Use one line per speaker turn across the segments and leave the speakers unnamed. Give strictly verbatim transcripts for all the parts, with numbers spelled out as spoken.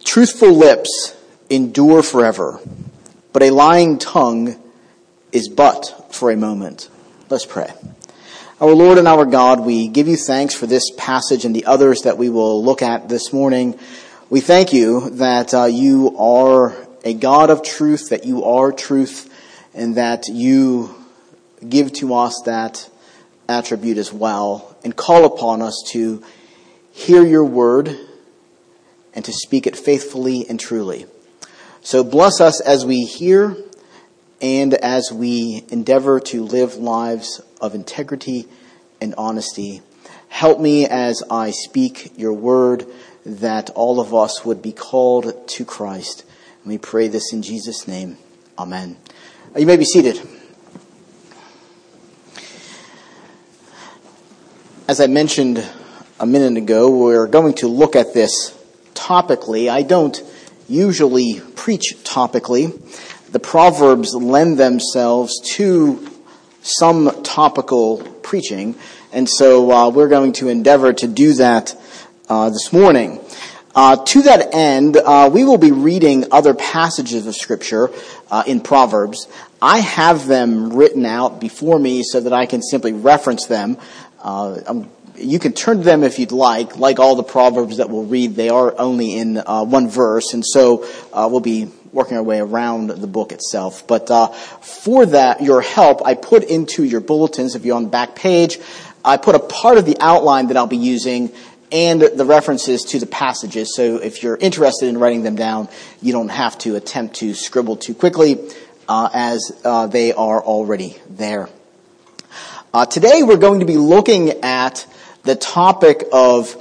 Truthful lips endure forever, but a lying tongue is but for a moment. Let's pray. Our Lord and our God, we give you thanks for this passage and the others that we will look at this morning. We thank you that uh, you are a God of truth, that you are truth, and that you give to us that attribute as well, and call upon us to hear your word and to speak it faithfully and truly. So bless us as we hear and as we endeavor to live lives of integrity and honesty. Help me as I speak your word, that all of us would be called to Christ. And we pray this in Jesus' name. Amen. You may be seated. As I mentioned a minute ago, we're going to look at this topically. I don't usually preach topically. The Proverbs lend themselves to some topical preaching, and so uh, we're going to endeavor to do that uh, this morning. Uh, to that end, uh, we will be reading other passages of Scripture uh, in Proverbs. I have them written out before me so that I can simply reference them. Uh, I'm You can turn to them if you'd like. Like all the Proverbs that we'll read, they are only in uh, one verse, and so uh, we'll be working our way around the book itself. But uh, for that, your help, I put into your bulletins, if you're on the back page, I put a part of the outline that I'll be using and the references to the passages. So if you're interested in writing them down, you don't have to attempt to scribble too quickly, uh, as uh, they are already there. Uh, today we're going to be looking at the topic of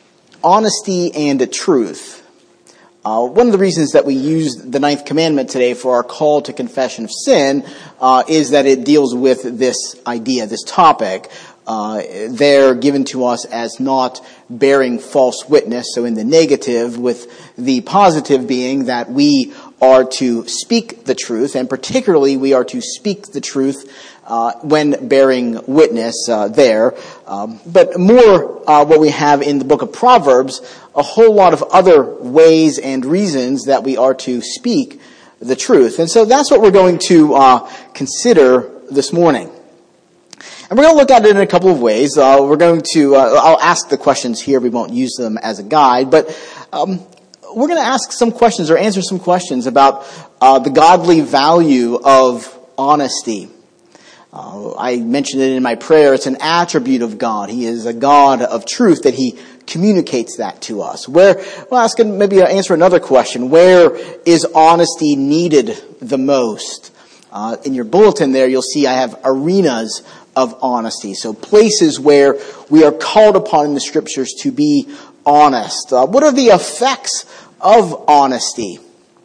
honesty and truth. Uh, one of the reasons that we use the ninth commandment today for our call to confession of sin uh, is that it deals with this idea, this topic. Uh, they're given to us as not bearing false witness, so in the negative, with the positive being that we are to speak the truth, and particularly we are to speak the truth Uh, when bearing witness uh, there. Um, but more uh, what we have in the book of Proverbs, a whole lot of other ways and reasons that we are to speak the truth. And so that's what we're going to uh, consider this morning. And we're going to look at it in a couple of ways. Uh, we're going to, uh, I'll ask the questions here. We won't use them as a guide, but um, we're going to ask some questions or answer some questions about uh, the godly value of honesty. Uh, I mentioned it in my prayer. It's an attribute of God. He is a God of truth, that He communicates that to us. Where, well, ask him, maybe answer another question. Where is honesty needed the most? Uh, in your bulletin there, you'll see I have arenas of honesty. So places where we are called upon in the Scriptures to be honest. Uh, what are the effects of honesty?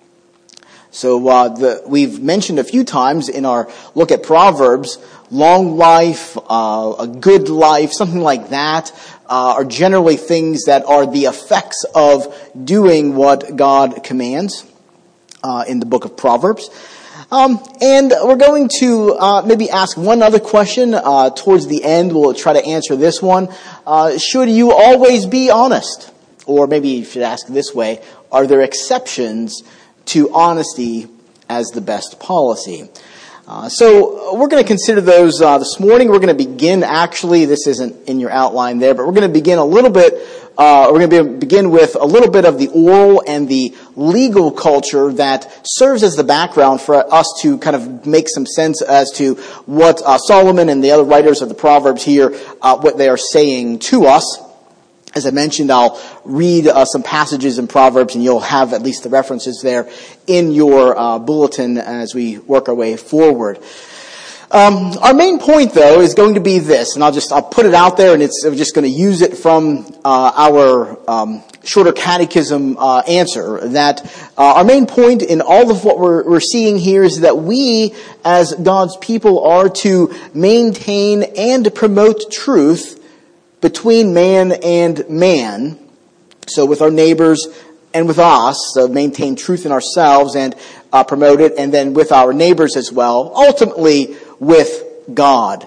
So uh, the, we've mentioned a few times in our look at Proverbs, long life, uh, a good life, something like that, uh, are generally things that are the effects of doing what God commands uh, in the book of Proverbs. Um, and we're going to uh, maybe ask one other question uh, towards the end. We'll try to answer this one. Uh, should you always be honest? Or maybe you should ask this way, are there exceptions to honesty as the best policy? Uh, so we're going to consider those uh, this morning. We're going to begin, actually, this isn't in your outline there, but we're going to begin a little bit, uh, we're going to be, begin with a little bit of the oral and the legal culture that serves as the background for us to kind of make some sense as to what uh, Solomon and the other writers of the Proverbs here, uh, what they are saying to us. As I mentioned, I'll read uh, some passages in Proverbs, and you'll have at least the references there in your uh, bulletin as we work our way forward. Um, our main point, though, is going to be this, and I'll just I'll put it out there, and it's I'm just going to use it from uh, our um, shorter catechism uh, answer. That uh, our main point in all of what we're, we're seeing here is that we, as God's people, are to maintain and promote truth between man and man, so with our neighbors and with us, so maintain truth in ourselves and uh, promote it, and then with our neighbors as well, ultimately with God.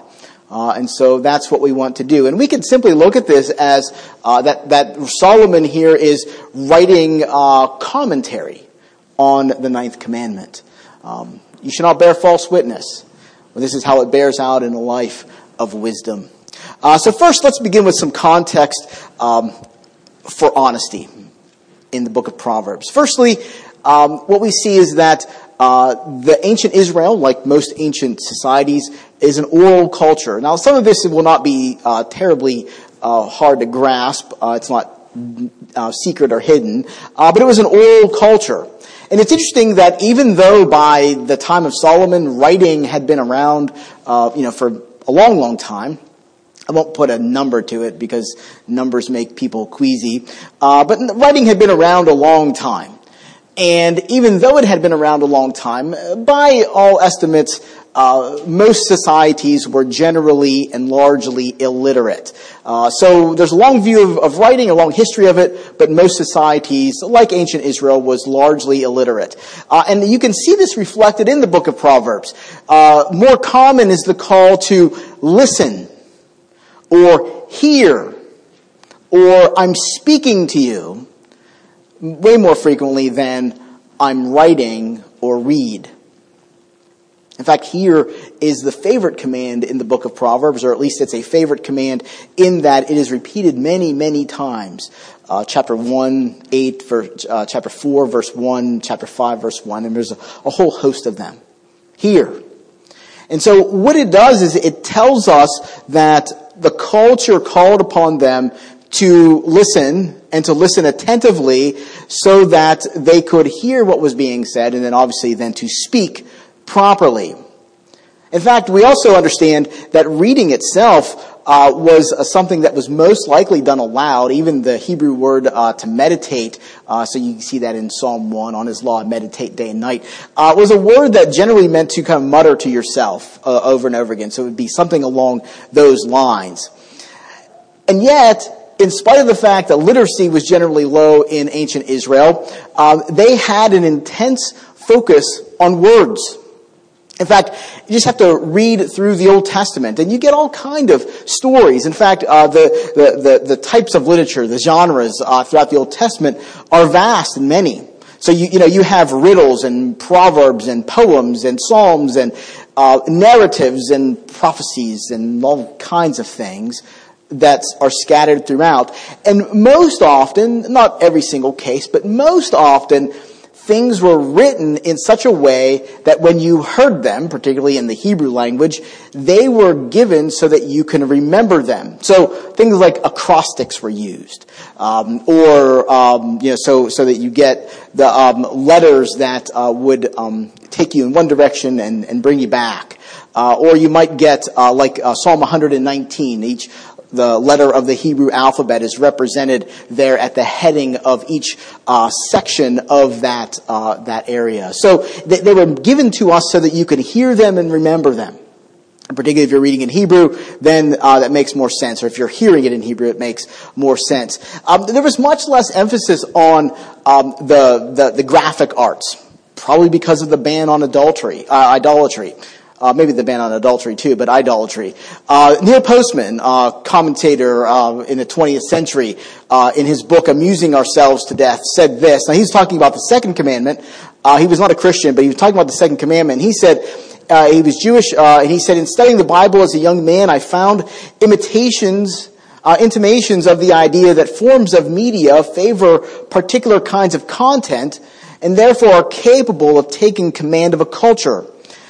Uh, and so that's what we want to do. And we can simply look at this as uh, that, that Solomon here is writing uh, commentary on the ninth commandment. Um, you shall not bear false witness. Well, this is how it bears out in a life of wisdom. Uh, so first, let's begin with some context um, for honesty in the book of Proverbs. Firstly, um, what we see is that uh, the ancient Israel, like most ancient societies, is an oral culture. Now, some of this will not be uh, terribly uh, hard to grasp. Uh, it's not uh, secret or hidden. Uh, but it was an oral culture. And it's interesting that even though by the time of Solomon, writing had been around, uh, you know, for a long, long time, I won't put a number to it because numbers make people queasy, uh, but writing had been around a long time. And even though it had been around a long time, by all estimates, uh, most societies were generally and largely illiterate. Uh, so there's a long view of, of writing, a long history of it, but most societies, like ancient Israel, was largely illiterate. Uh, and you can see this reflected in the book of Proverbs. Uh, more common is the call to listen, or hear, or I'm speaking to you, way more frequently than I'm writing or read. In fact, here is the favorite command in the book of Proverbs, or at least it's a favorite command in that it is repeated many, many times. Uh, chapter one, eight, verse, uh, chapter four, verse one, chapter five, verse one, and there's a, a whole host of them. Here. And so what it does is it tells us that the culture called upon them to listen and to listen attentively so that they could hear what was being said and then obviously then to speak properly. In fact, we also understand that reading itself uh, was uh, something that was most likely done aloud. Even the Hebrew word uh, to meditate, uh, so you can see that in Psalm one, on his law, meditate day and night, uh, was a word that generally meant to kind of mutter to yourself uh, over and over again. So it would be something along those lines. And yet, in spite of the fact that literacy was generally low in ancient Israel, uh, they had an intense focus on words. In fact, you just have to read through the Old Testament, and you get all kind of stories. In fact, uh, the, the, the, the types of literature, the genres uh, throughout the Old Testament are vast and many. So you, you know, you have riddles and proverbs and poems and psalms and uh, narratives and prophecies and all kinds of things that are scattered throughout. And most often, not every single case, but most often, things were written in such a way that when you heard them, particularly in the Hebrew language, they were given so that you can remember them. So things like acrostics were used, um, or um, you know, so so that you get the um, letters that uh, would um, take you in one direction and, and bring you back, uh, or you might get uh, like uh, Psalm one hundred nineteen. Each the letter of the Hebrew alphabet is represented there at the heading of each uh, section of that uh, that area. So they, they were given to us so that you could hear them and remember them. And particularly if you're reading in Hebrew, then uh, that makes more sense. Or if you're hearing it in Hebrew, it makes more sense. Um, there was much less emphasis on um, the, the the graphic arts, probably because of the ban on adultery, uh, idolatry. Uh, maybe the ban on adultery too, but idolatry. Uh, Neil Postman, uh, commentator uh, in the twentieth century, uh, in his book Amusing Ourselves to Death, said this. Now he's talking about the second commandment. Uh, he was not a Christian, but he was talking about the second commandment. He said, uh, he was Jewish, uh, and he said, in studying the Bible as a young man, I found imitations, uh, intimations of the idea that forms of media favor particular kinds of content and therefore are capable of taking command of a culture.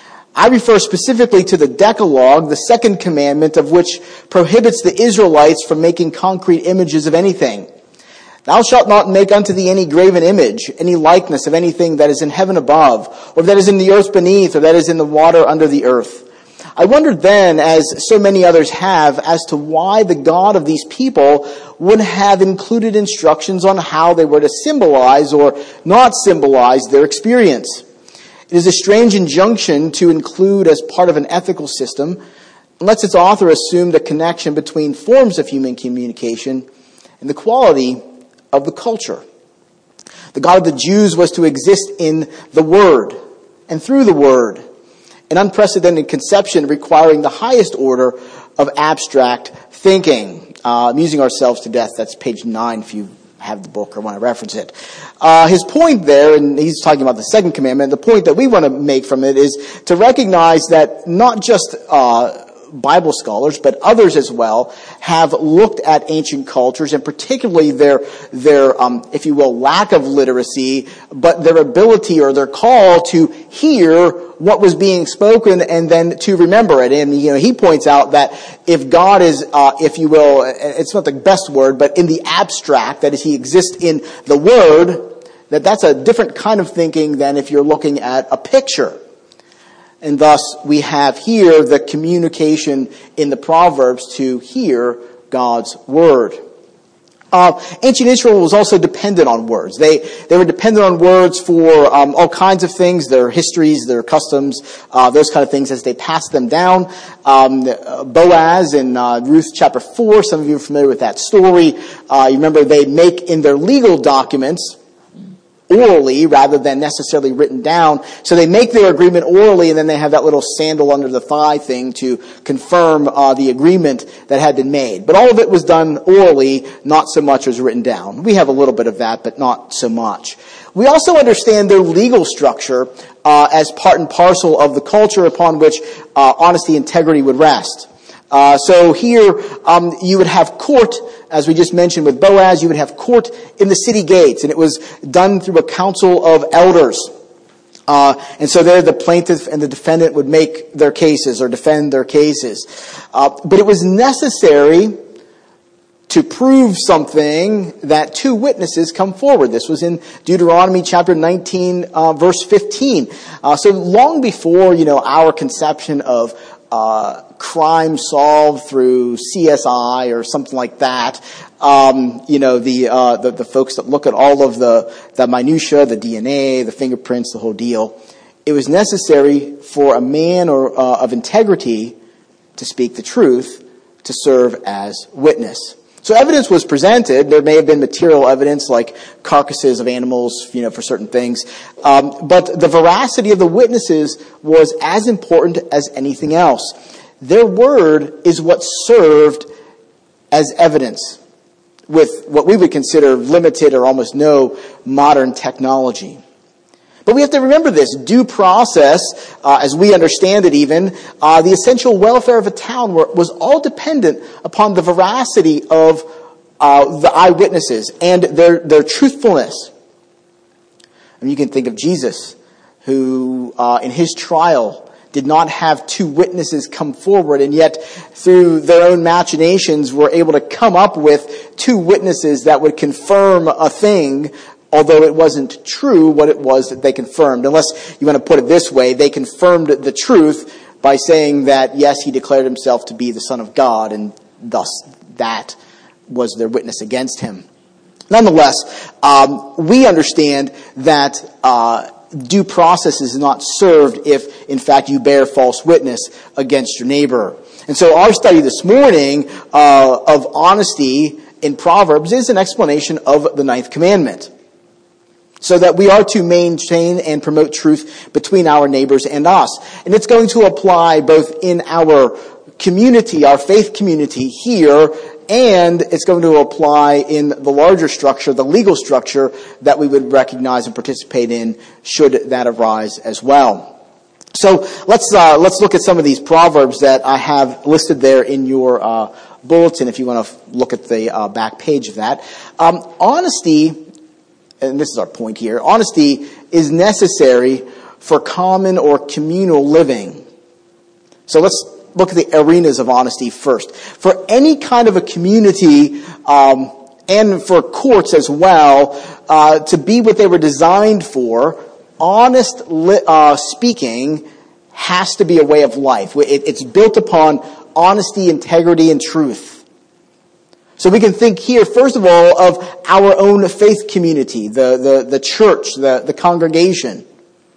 I refer specifically to the Decalogue, the second commandment of which prohibits the Israelites from making concrete images of anything. Thou shalt not make unto thee any graven image, any likeness of anything that is in heaven above, or that is in the earth beneath, or that is in the water under the earth. I wondered then, as so many others have, as to why the God of these people would have included instructions on how they were to symbolize or not symbolize their experience. It is a strange injunction to include as part of an ethical system, and lets its author assume the connection between forms of human communication and the quality of the culture. The God of the Jews was to exist in the Word and through the Word, an unprecedented conception requiring the highest order of abstract thinking. Uh, amusing ourselves to death. That's page nine if you have the book or want to reference it. Uh, his point there, and he's talking about the second commandment, the point that we want to make from it is to recognize that not just uh, Bible scholars, but others as well, have looked at ancient cultures, and particularly their, their um, if you will, lack of literacy, but their ability or their call to hear what was being spoken and then to remember it. And, you know, he points out that if God is, uh, if you will, it's not the best word, but in the abstract, that is, he exists in the Word, that that's a different kind of thinking than if you're looking at a picture. And thus, we have here the communication in the Proverbs to hear God's Word. Uh, ancient Israel was also dependent on words. They they were dependent on words for um, all kinds of things, their histories, their customs, uh, those kind of things as they passed them down. Um, Boaz in uh, Ruth chapter four, some of you are familiar with that story. Uh, you remember they make in their legal documents orally rather than necessarily written down. So they make their agreement orally, and then they have that little sandal under the thigh thing to confirm uh, the agreement that had been made. But all of it was done orally, not so much as written down. We have a little bit of that, but not so much. We also understand their legal structure uh, as part and parcel of the culture upon which uh, honesty, integrity would rest. Uh, so here, um, you would have court, as we just mentioned with Boaz, you would have court in the city gates, and it was done through a council of elders. Uh, and so there the plaintiff and the defendant would make their cases or defend their cases. Uh, but it was necessary to prove something that two witnesses come forward. This was in Deuteronomy chapter nineteen, uh, verse fifteen. Uh, so long before, you know, our conception of Uh, crime solved through C S I or something like that. Um, you know, the, uh, the the folks that look at all of the the minutia, the D N A, the fingerprints, the whole deal. It was necessary for a man or uh, of integrity to speak the truth to serve as witness. So evidence was presented. There may have been material evidence like carcasses of animals, you know, for certain things. Um, but the veracity of the witnesses was as important as anything else. Their word is what served as evidence with what we would consider limited or almost no modern technology. But we have to remember this. Due process, uh, as we understand it even, uh, the essential welfare of a town were, was all dependent upon the veracity of uh, the eyewitnesses and their, their truthfulness. And you can think of Jesus, who uh, in his trial did not have two witnesses come forward, and yet through their own machinations were able to come up with two witnesses that would confirm a thing, although it wasn't true what it was that they confirmed. Unless you want to put it this way, they confirmed the truth by saying that, yes, he declared himself to be the Son of God, and thus that was their witness against him. Nonetheless, um, we understand that uh, due process is not served if, in fact, you bear false witness against your neighbor. And so our study this morning uh, of honesty in Proverbs is an explanation of the ninth commandment, so that we are to maintain and promote truth between our neighbors and us. And it's going to apply both in our community, our faith community here, and it's going to apply in the larger structure, the legal structure that we would recognize and participate in should that arise as well. So let's uh, let's look at some of these proverbs that I have listed there in your uh, bulletin if you want to look at the uh, back page of that. Um, honesty, and this is our point here, honesty is necessary for common or communal living. So let's look at the arenas of honesty first. For any kind of a community, um, and for courts as well, uh, to be what they were designed for, honest li- uh, speaking has to be a way of life. It, it's built upon honesty, integrity, and truth. So we can think here, first of all, of our own faith community, the, the, the church, the, the congregation.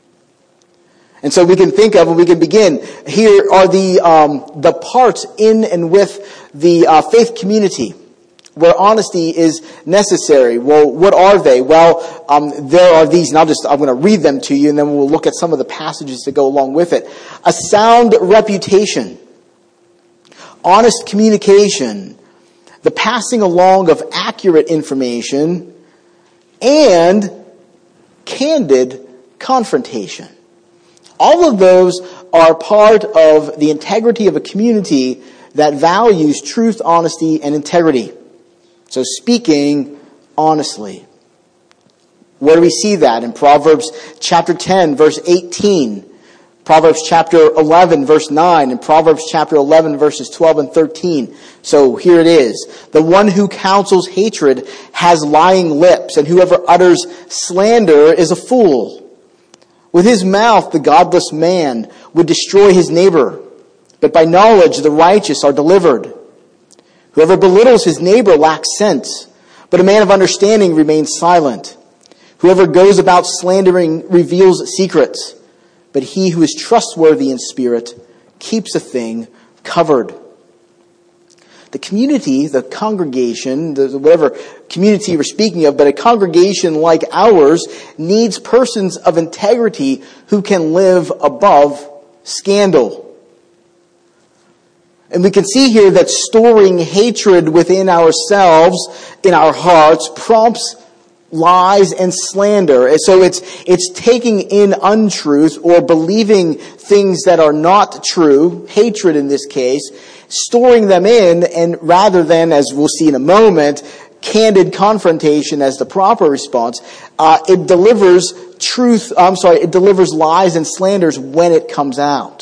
And so we can think of, and we can begin, here are the um, the parts in and with the uh, faith community where honesty is necessary. Well, what are they? Well, um, there are these, and I'll just, I'm going to read them to you, and then we'll look at some of the passages that go along with it. A sound reputation. honest communication, the passing along of accurate information, and candid confrontation. All of those are part of the integrity of a community that values truth, honesty, and integrity. So speaking honestly. Where do we see that? In Proverbs chapter ten, verse eighteen. Proverbs chapter eleven, verse nine. And Proverbs chapter eleven, verses twelve and thirteen. So here it is. The one who counsels hatred has lying lips, and whoever utters slander is a fool. With his mouth the godless man would destroy his neighbor, but by knowledge the righteous are delivered. Whoever belittles his neighbor lacks sense, but a man of understanding remains silent. Whoever goes about slandering reveals secrets, but he who is trustworthy in spirit keeps a thing covered. The community, the congregation, the, whatever community we're speaking of, but a congregation like ours needs persons of integrity who can live above scandal. And we can see here that storing hatred within ourselves, in our hearts, prompts lies and slander. And so it's it's taking in untruth or believing things that are not true, hatred in this case, storing them in, and rather than, as we'll see in a moment, candid confrontation as the proper response, uh, it delivers truth, I'm sorry, it delivers lies and slanders when it comes out.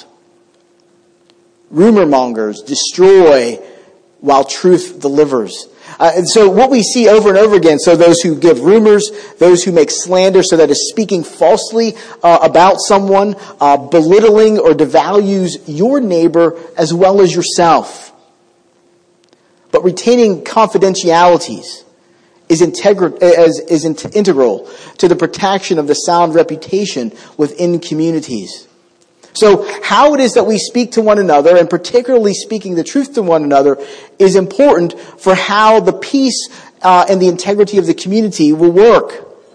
Rumor mongers destroy while truth delivers. Uh, and so what we see over and over again, so those who give rumors, those who make slander, so that is speaking falsely uh, about someone, uh, belittling or devalues your neighbor as well as yourself. But retaining confidentialities is, integral, is, is integral to the protection of the sound reputation within communities. So how it is that we speak to one another, and particularly speaking the truth to one another, is important for how the peace uh, and the integrity of the community will work.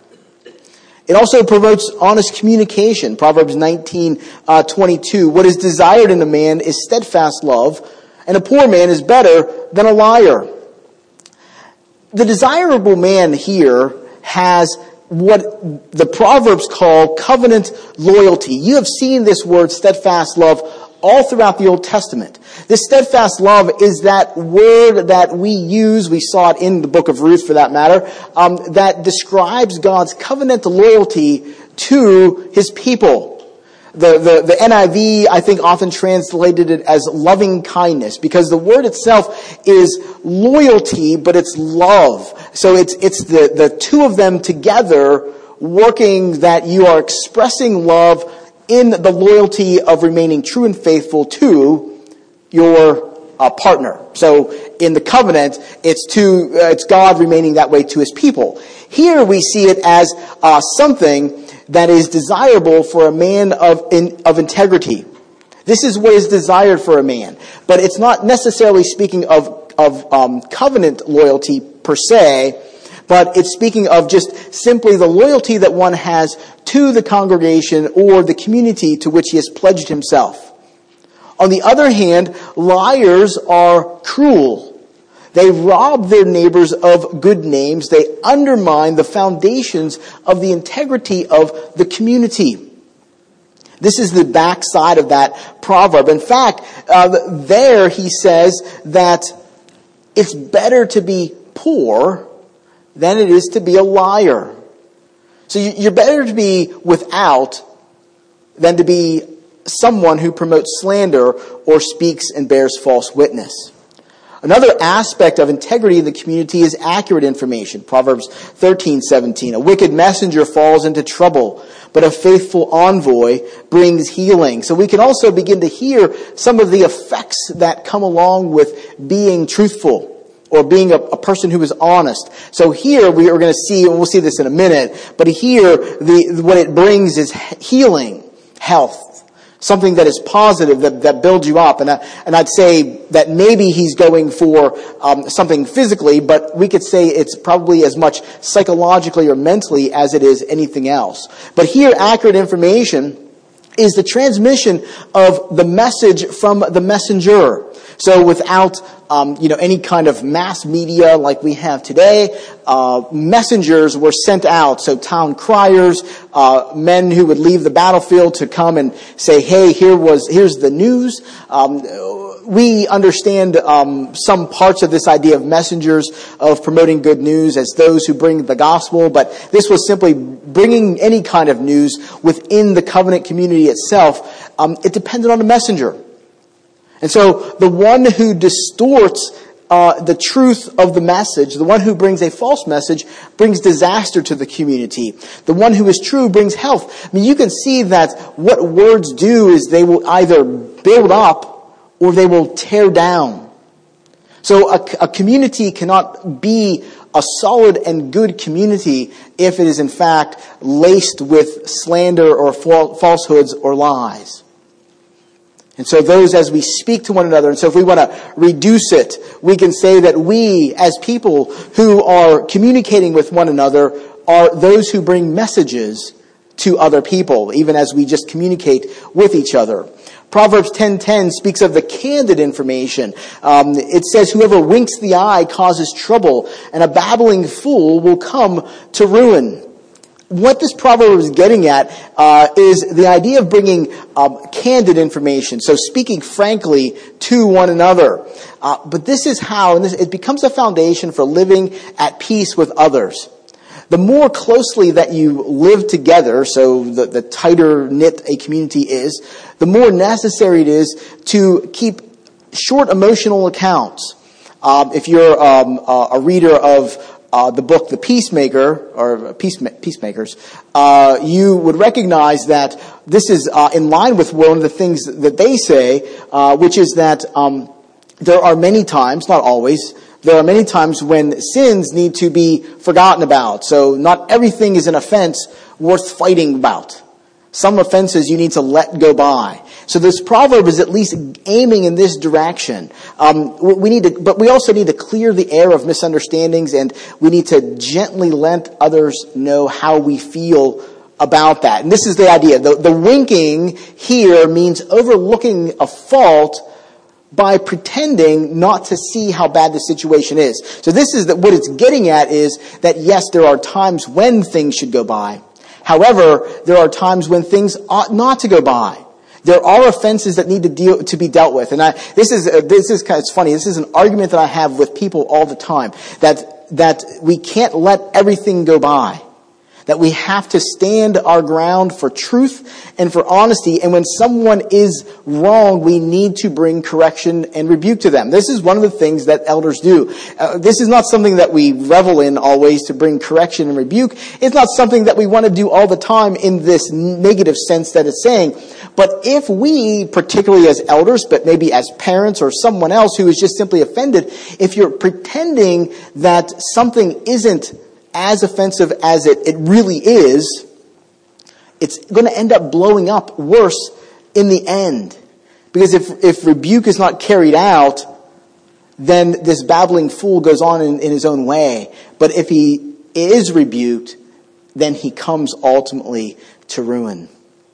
It also promotes honest communication. Proverbs nineteen twenty-two. What is desired in a man is steadfast love, and a poor man is better than a liar. The desirable man here has what the Proverbs call covenant loyalty. You have seen this word steadfast love all throughout the Old Testament. This steadfast love is that word that we use, we saw it in the book of Ruth for that matter, um, that describes God's covenant loyalty to his people. The, the, the N I V, I think, often translated it as loving kindness, because the word itself is loyalty, but it's love. So it's, it's the, the two of them together working, that you are expressing love in the loyalty of remaining true and faithful to your uh, partner. So in the covenant, it's to, uh, it's God remaining that way to his people. Here we see it as uh, something that is desirable for a man of in, of integrity. This is what is desired for a man. But it's not necessarily speaking of, of um, covenant loyalty per se, but it's speaking of just simply the loyalty that one has to the congregation or the community to which he has pledged himself. On the other hand, liars are cruel. They rob their neighbors of good names. They undermine the foundations of the integrity of the community. This is the backside of that proverb. In fact, uh, there he says that it's better to be poor than it is to be a liar. So you're better to be without than to be someone who promotes slander or speaks and bears false witness. Another aspect of integrity in the community is accurate information. Proverbs thirteen seventeen. A wicked messenger falls into trouble, but a faithful envoy brings healing. So we can also begin to hear some of the effects that come along with being truthful or being a, a person who is honest. So here we are going to see, and we'll see this in a minute, but here the what it brings is healing, health. Something that is positive, that, that builds you up. And, I, and I'd say that maybe he's going for um, something physically, but we could say it's probably as much psychologically or mentally as it is anything else. But here, accurate information is the transmission of the message from the messenger. So without, um, you know, any kind of mass media like we have today, uh, messengers were sent out. So town criers, uh, men who would leave the battlefield to come and say, hey, here was, here's the news. Um, we understand, um, some parts of this idea of messengers, of promoting good news as those who bring the gospel, but this was simply bringing any kind of news within the covenant community itself. Um, it depended on the messenger. And so the one who distorts uh, the truth of the message, the one who brings a false message, brings disaster to the community. The one who is true brings health. I mean, you can see that what words do is they will either build up or they will tear down. So a, a community cannot be a solid and good community if it is in fact laced with slander or falsehoods or lies. And so those, as we speak to one another, and so if we want to reduce it, we can say that we, as people who are communicating with one another, are those who bring messages to other people, even as we just communicate with each other. Proverbs ten ten speaks of the candid information. Um, it says, whoever winks the eye causes trouble, and a babbling fool will come to ruin. What this proverb is getting at uh, is the idea of bringing um, candid information, so speaking frankly to one another. Uh, but this is how, and this, it becomes a foundation for living at peace with others. The more closely that you live together, so the, the tighter knit a community is, the more necessary it is to keep short emotional accounts. Um, if you're um, a reader of Uh, the book The Peacemaker, or Peace, Peacemakers, uh, you would recognize that this is uh, in line with one of the things that they say, uh, which is that um, there are many times, not always, there are many times when sins need to be forgotten about. So not everything is an offense worth fighting about. Some offenses you need to let go by. So this proverb is at least aiming in this direction. Um, we need to, but we also need to clear the air of misunderstandings, and we need to gently let others know how we feel about that. And this is the idea. The, the winking here means overlooking a fault by pretending not to see how bad the situation is. So this is that what it's getting at is that yes, there are times when things should go by. However, there are times when things ought not to go by. There are offenses that need to deal to be dealt with, and I, this is uh, this is kind of it's funny. This is an argument that I have with people all the time, that that we can't let everything go by. That we have to stand our ground for truth and for honesty. And when someone is wrong, we need to bring correction and rebuke to them. This is one of the things that elders do. Uh, this is not something that we revel in always, to bring correction and rebuke. It's not something that we want to do all the time in this negative sense that it's saying. But if we, particularly as elders, but maybe as parents or someone else who is just simply offended, if you're pretending that something isn't as offensive as it, it really is, it's going to end up blowing up worse in the end. Because if, if rebuke is not carried out, then this babbling fool goes on in, in his own way. But if he is rebuked, then he comes ultimately to ruin.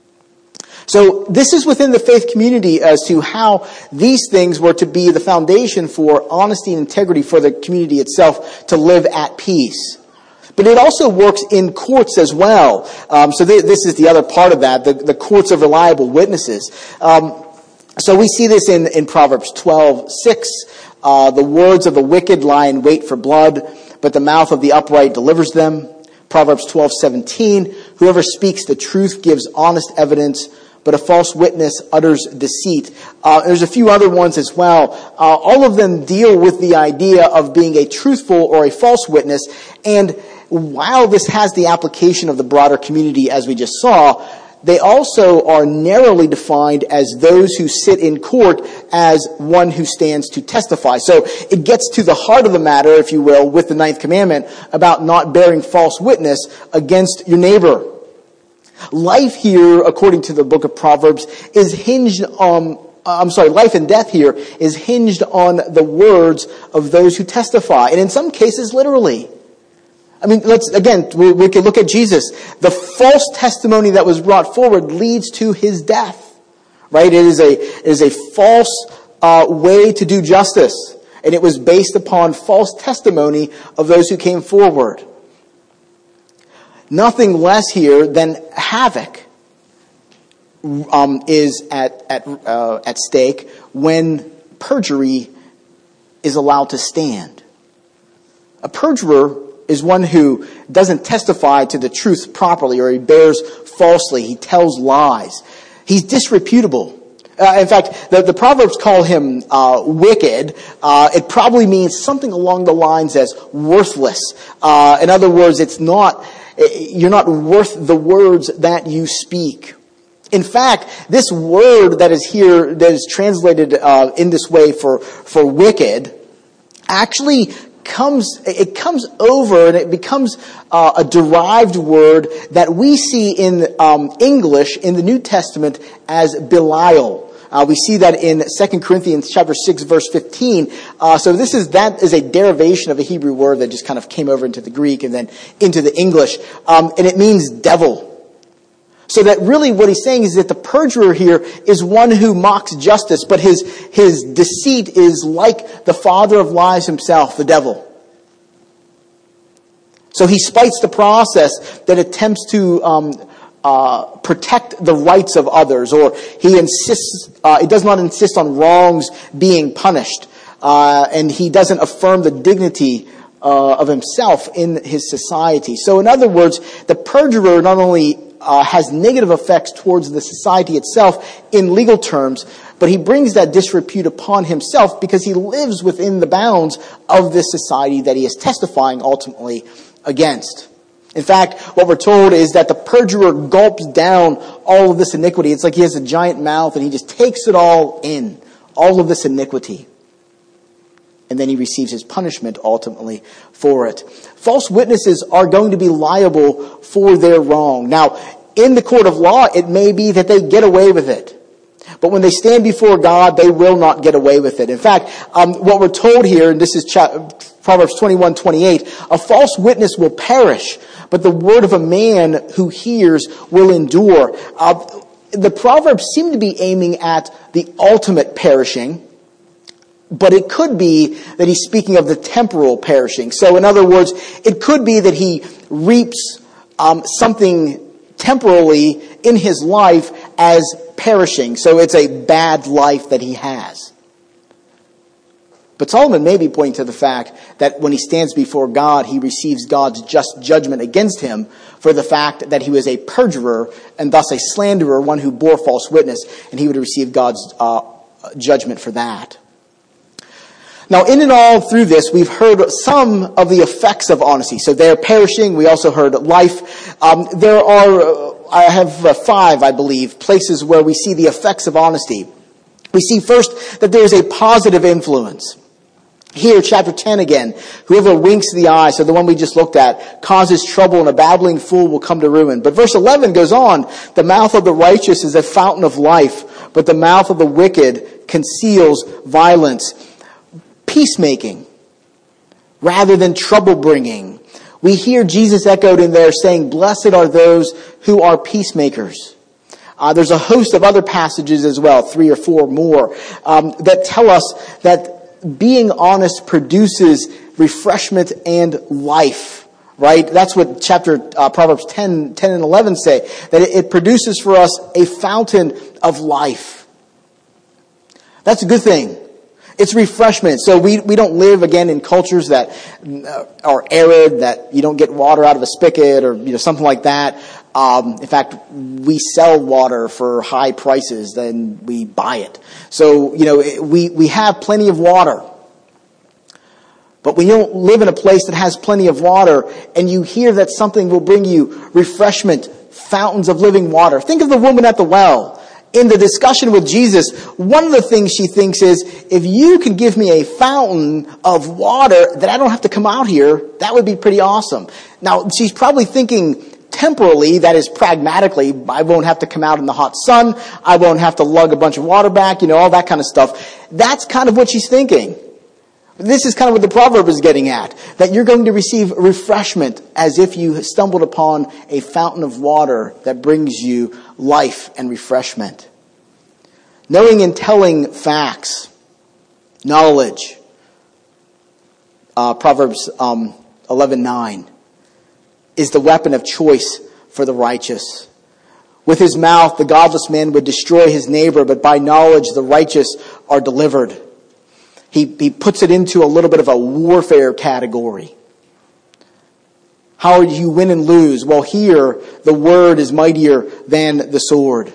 So this is within the faith community as to how these things were to be the foundation for honesty and integrity for the community itself to live at peace. But it also works in courts as well. Um, so th- this is the other part of that, the, the courts of reliable witnesses. Um, so we see this in, in Proverbs twelve six. Uh, the words of the wicked lie in wait for blood, but the mouth of the upright delivers them. Proverbs twelve seventeen. Whoever speaks the truth gives honest evidence, but a false witness utters deceit. Uh, there's a few other ones as well. Uh, all of them deal with the idea of being a truthful or a false witness. And while this has the application of the broader community, as we just saw, they also are narrowly defined as those who sit in court as one who stands to testify. So it gets to the heart of the matter, if you will, with the ninth commandment about not bearing false witness against your neighbor. Life here, according to the book of Proverbs, is hinged on, I'm sorry, life and death here is hinged on the words of those who testify. And in some cases, literally. I mean, let's, again, we, we can look at Jesus. The false testimony that was brought forward leads to his death. Right? It is a, it is a false uh, way to do justice. And it was based upon false testimony of those who came forward. Nothing less here than havoc um, is at at uh, at stake when perjury is allowed to stand. A perjurer is one who doesn't testify to the truth properly, or he bears falsely. He tells lies. He's disreputable. Uh, in fact, the, the Proverbs call him uh, wicked. Uh, it probably means something along the lines as worthless. Uh, in other words, it's not, you're not worth the words that you speak. In fact, this word that is here, that is translated uh, in this way for, for wicked, actually comes, it comes over and it becomes uh, a derived word that we see in um, English in the New Testament as Belial. Uh, we see that in Second Corinthians chapter six, verse fifteen. Uh, so this is, that is a derivation of a Hebrew word that just kind of came over into the Greek and then into the English. Um, and it means devil. So that really what he's saying is that the perjurer here is one who mocks justice, but his, his deceit is like the father of lies himself, the devil. So he spites the process that attempts to um, uh, protect the rights of others, or he insists, uh, he does not insist on wrongs being punished, uh, and he doesn't affirm the dignity uh, of himself in his society. So in other words, the perjurer not only Uh, has negative effects towards the society itself in legal terms, but he brings that disrepute upon himself because he lives within the bounds of this society that he is testifying ultimately against. In fact, what we're told is that the perjurer gulps down all of this iniquity. It's like he has a giant mouth and he just takes it all in, all of this iniquity. And then he receives his punishment ultimately for it. False witnesses are going to be liable for their wrong. Now, in the court of law, it may be that they get away with it. But when they stand before God, they will not get away with it. In fact, um, what we're told here, and this is Proverbs twenty-one twenty-eight, a false witness will perish, but the word of a man who hears will endure. Uh, the Proverbs seem to be aiming at the ultimate perishing, but it could be that he's speaking of the temporal perishing. So in other words, it could be that he reaps um, something temporally in his life as perishing. So it's a bad life that he has. But Solomon may be pointing to the fact that when he stands before God, he receives God's just judgment against him for the fact that he was a perjurer and thus a slanderer, one who bore false witness, and he would receive God's uh, judgment for that. Now, in and all through this, we've heard some of the effects of honesty. So they're perishing. We also heard life. Um, there are, uh, I have uh, five, I believe, places where we see the effects of honesty. We see first that there is a positive influence. Here, chapter ten again, whoever winks the eye, so the one we just looked at, causes trouble, and a babbling fool will come to ruin. But verse eleven goes on, the mouth of the righteous is a fountain of life, but the mouth of the wicked conceals violence. Peacemaking rather than trouble bringing. We hear Jesus echoed in there saying, blessed are those who are peacemakers. Uh, there's a host of other passages as well, three or four more, um, that tell us that being honest produces refreshment and life, right? That's what chapter uh, Proverbs ten, ten and eleven say, that it, it produces for us a fountain of life. That's a good thing. It's refreshment. So we, we don't live, again, in cultures that are arid, that you don't get water out of a spigot or you know something like that. Um, in fact, we sell water for high prices, then we buy it. So, you know, we, we have plenty of water. But when you don't live in a place that has plenty of water and you hear that something will bring you refreshment, fountains of living water. Think of the woman at the well. In the discussion with Jesus, one of the things she thinks is, if you can give me a fountain of water that I don't have to come out here, that would be pretty awesome. Now, she's probably thinking temporally, that is pragmatically, I won't have to come out in the hot sun, I won't have to lug a bunch of water back, you know, all that kind of stuff. That's kind of what she's thinking. This is kind of what the proverb is getting at, that you're going to receive refreshment as if you stumbled upon a fountain of water that brings you life and refreshment. Knowing and telling facts. knowledge. Uh, Proverbs um, eleven nine is the weapon of choice for the righteous. With his mouth, the godless man would destroy his neighbor, but by knowledge, the righteous are delivered. He, he puts it into a little bit of a warfare category. How do you win and lose? Well, here, the word is mightier than the sword.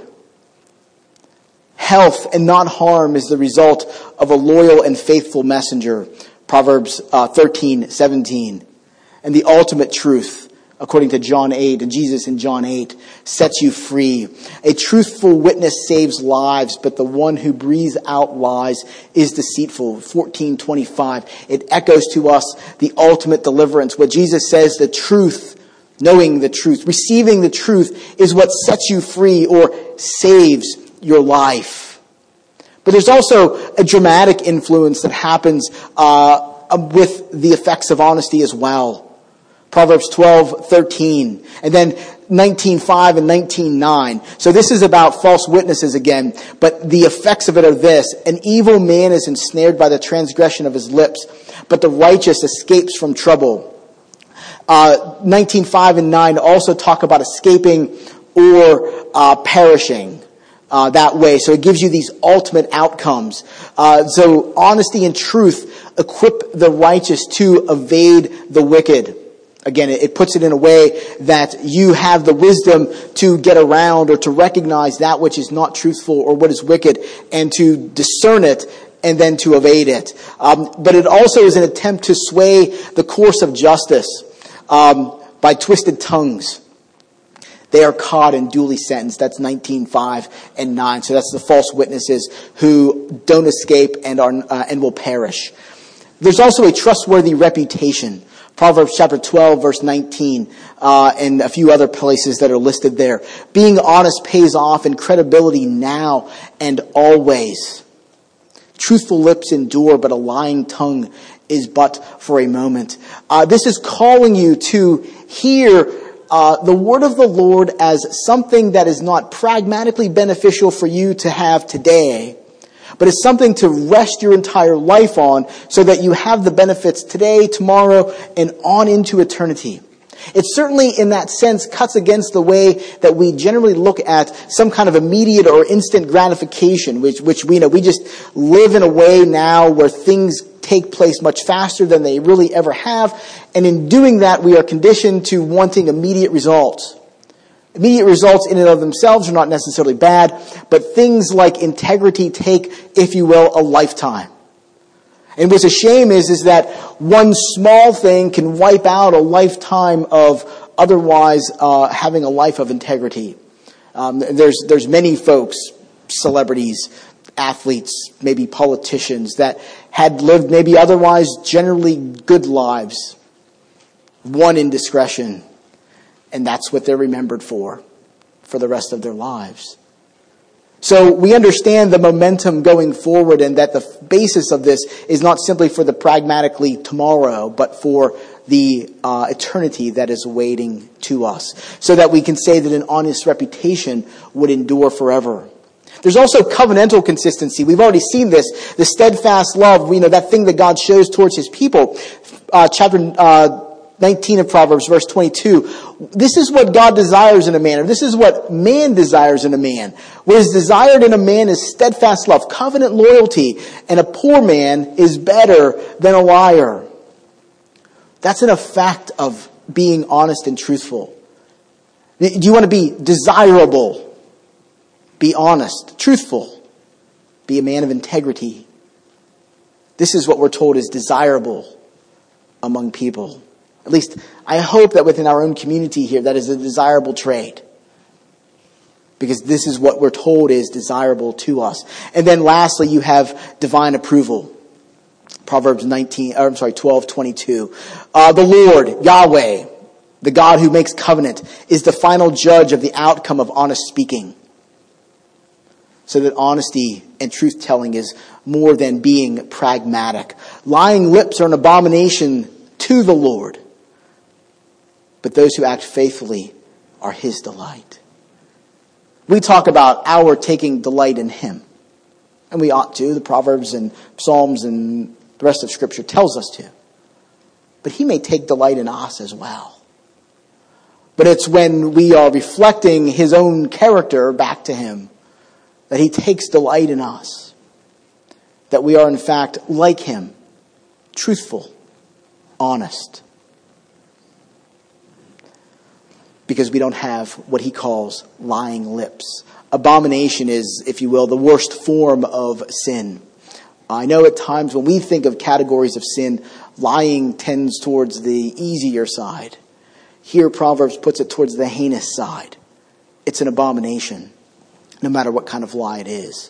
Health and not harm is the result of a loyal and faithful messenger. Proverbs uh, thirteen seventeen. And the ultimate truth, according to John eight, and Jesus in John eight, sets you free. A truthful witness saves lives, but the one who breathes out lies is deceitful. fourteen twenty-five. It echoes to us the ultimate deliverance. What Jesus says, the truth, knowing the truth, receiving the truth is what sets you free or saves your life. But there's also a dramatic influence that happens uh, with the effects of honesty as well. Proverbs twelve thirteen, and then nineteen five and nineteen nine. So this is about false witnesses again, but the effects of it are this: an evil man is ensnared by the transgression of his lips, but the righteous escapes from trouble. Uh, nineteen five and nine also talk about escaping or uh, perishing. Uh, that way. So it gives you these ultimate outcomes. Uh, so honesty and truth equip the righteous to evade the wicked. Again, it, it puts it in a way that you have the wisdom to get around or to recognize that which is not truthful or what is wicked and to discern it and then to evade it. Um, but it also is an attempt to sway the course of justice um, by twisted tongues. They are caught and duly sentenced. That's nineteen five and nine. So that's the false witnesses who don't escape and are uh, and will perish. There's also a trustworthy reputation. Proverbs chapter twelve, verse nineteen, uh, and a few other places that are listed there. Being honest pays off in credibility now and always. Truthful lips endure, but a lying tongue is but for a moment. Uh, this is calling you to hear Uh, the word of the Lord as something that is not pragmatically beneficial for you to have today, but it's something to rest your entire life on so that you have the benefits today, tomorrow, and on into eternity. It certainly, in that sense, cuts against the way that we generally look at some kind of immediate or instant gratification, which, which we know. We just live in a way now where things take place much faster than they really ever have. And in doing that, we are conditioned to wanting immediate results. Immediate results in and of themselves are not necessarily bad, but things like integrity take, if you will, a lifetime. And what's a shame is, is that one small thing can wipe out a lifetime of otherwise uh, having a life of integrity. Um, there's there's many folks, celebrities, athletes, maybe politicians that had lived maybe otherwise generally good lives. One indiscretion, and that's what they're remembered for, for the rest of their lives. So we understand the momentum going forward and that the basis of this is not simply for the pragmatically tomorrow, but for the uh, eternity that is awaiting to us. So that we can say that an honest reputation would endure forever. There's also covenantal consistency. We've already seen this. The steadfast love, we know that thing that God shows towards his people. Uh, chapter uh, nineteen of Proverbs, verse twenty-two. This is what God desires in a man, or this is what man desires in a man. What is desired in a man is steadfast love, covenant loyalty, and a poor man is better than a liar. That's an effect of being honest and truthful. Do you want to be desirable? Be honest, truthful. Be a man of integrity. This is what we're told is desirable among people. At least, I hope that within our own community here, that is a desirable trait. Because this is what we're told is desirable to us. And then lastly, you have divine approval. Proverbs nineteen, or I'm sorry, twelve twenty-two. Uh, the Lord, Yahweh, the God who makes covenant, is the final judge of the outcome of honest speaking. So that honesty and truth-telling is more than being pragmatic. Lying lips are an abomination to the Lord. But those who act faithfully are his delight. We talk about our taking delight in him. And we ought to. The Proverbs and Psalms and the rest of Scripture tells us to. But he may take delight in us as well. But it's when we are reflecting his own character back to him that he takes delight in us. That we are in fact like him, truthful, honest. Because we don't have what he calls lying lips. Abomination is, if you will, the worst form of sin. I know at times when we think of categories of sin, lying tends towards the easier side. Here Proverbs puts it towards the heinous side. It's an abomination, no matter what kind of lie it is.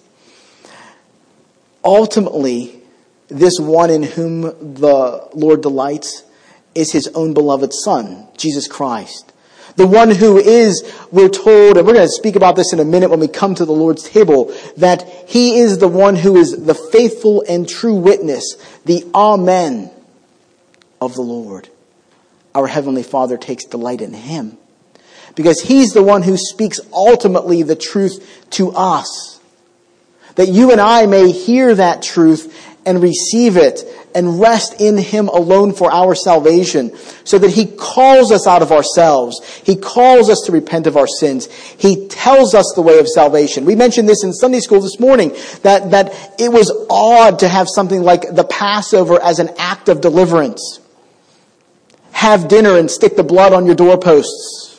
Ultimately, this one in whom the Lord delights is his own beloved Son, Jesus Christ. The one who is, we're told, and we're going to speak about this in a minute when we come to the Lord's table, that he is the one who is the faithful and true witness, the Amen of the Lord. Our Heavenly Father takes delight in him because he's the one who speaks ultimately the truth to us. That you and I may hear that truth and receive it and rest in him alone for our salvation, so that he calls us out of ourselves. He calls us to repent of our sins. He tells us the way of salvation. We mentioned this in Sunday school this morning, that, that it was odd to have something like the Passover as an act of deliverance. Have dinner and stick the blood on your doorposts.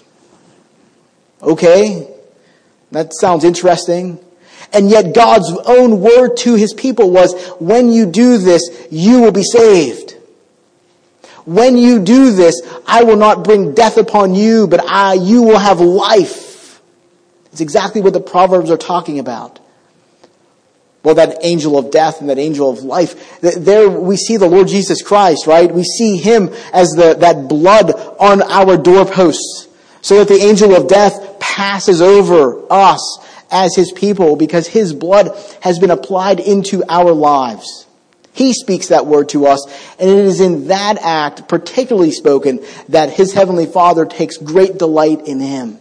Okay, that sounds interesting. And yet God's own word to his people was, when you do this, you will be saved. When you do this, I will not bring death upon you, but I, you will have life. It's exactly what the Proverbs are talking about. Well, that angel of death and that angel of life, there we see the Lord Jesus Christ, right? We see him as the that blood on our doorposts, so that the angel of death passes over us as his people, because his blood has been applied into our lives. He speaks that word to us, and it is in that act, particularly spoken, that his Heavenly Father takes great delight in him,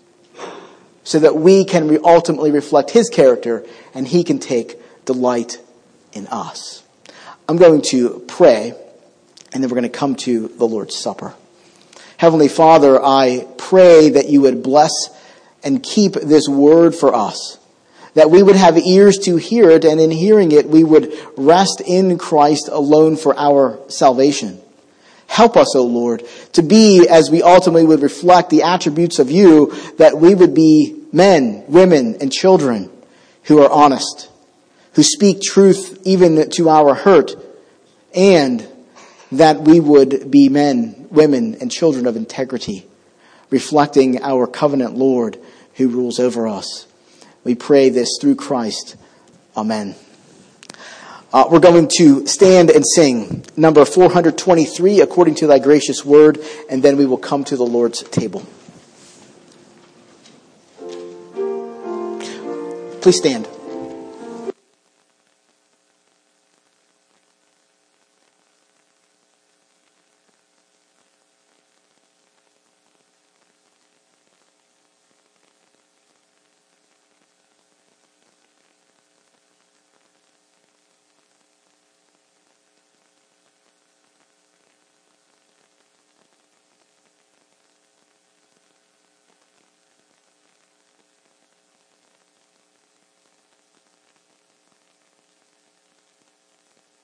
so that we can re- ultimately reflect his character, and he can take delight in us. I'm going to pray, and then we're going to come to the Lord's Supper. Heavenly Father, I pray that you would bless and keep this word for us, that we would have ears to hear it, and in hearing it, we would rest in Christ alone for our salvation. Help us, O Lord, to be, as we ultimately would reflect the attributes of you, that we would be men, women, and children who are honest, who speak truth even to our hurt, and that we would be men, women, and children of integrity, reflecting our covenant Lord who rules over us. We pray this through Christ. Amen. Uh, we're going to stand and sing number four hundred twenty-three, According to Thy Gracious Word, and then we will come to the Lord's table. Please stand.